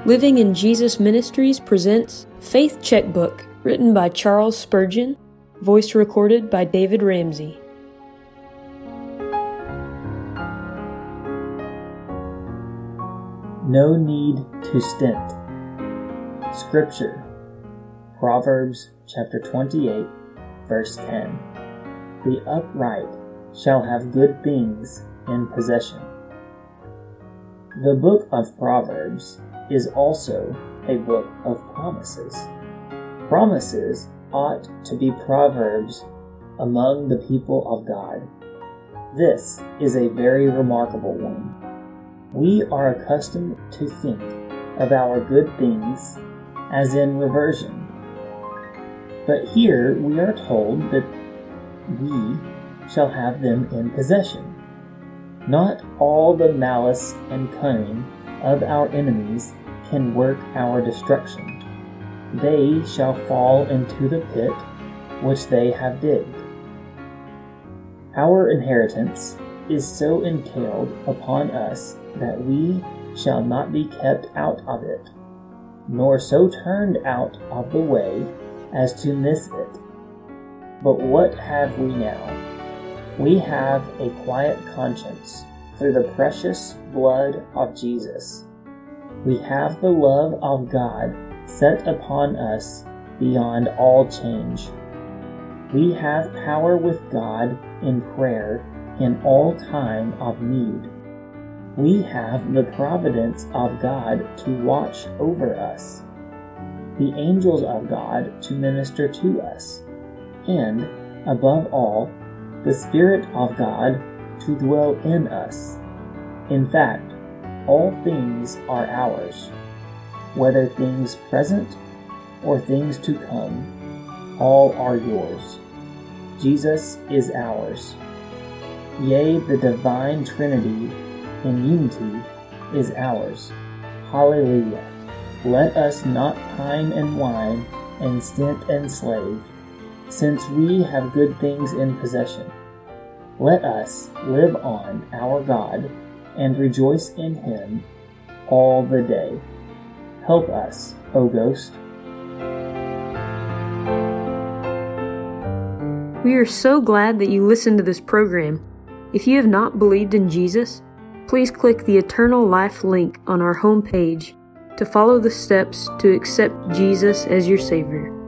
Living in Jesus Ministries presents Faith Checkbook, written by Charles Spurgeon, voice recorded by David Ramsey. No need to stint. Scripture, Proverbs chapter 28, verse 10. The upright shall have good things in possession. The book of Proverbs is also a book of promises. Promises ought to be proverbs among the people of God. This is a very remarkable one. We are accustomed to think of our good things as in reversion. But here we are told that we shall have them in possession. Not all the malice and cunning of our enemies can work our destruction. They shall fall into the pit which they have digged. Our inheritance is so entailed upon us that we shall not be kept out of it, nor so turned out of the way as to miss it. But what have we now? We have a quiet conscience through the precious blood of Jesus. We have the love of God set upon us beyond all change. We have power with God in prayer in all time of need. We have the providence of God to watch over us, the angels of God to minister to us, and, above all, the Spirit of God to dwell in us. In fact, all things are ours, whether things present or things to come, all are yours. Jesus is ours. Yea, the divine Trinity in unity is ours. Hallelujah. Let us not pine and whine and stint and slave, since we have good things in possession. Let us live on our God and rejoice in Him all the day. Help us, O Ghost. We are so glad that you listened to this program. If you have not believed in Jesus, please click the Eternal Life link on our homepage to follow the steps to accept Jesus as your Savior.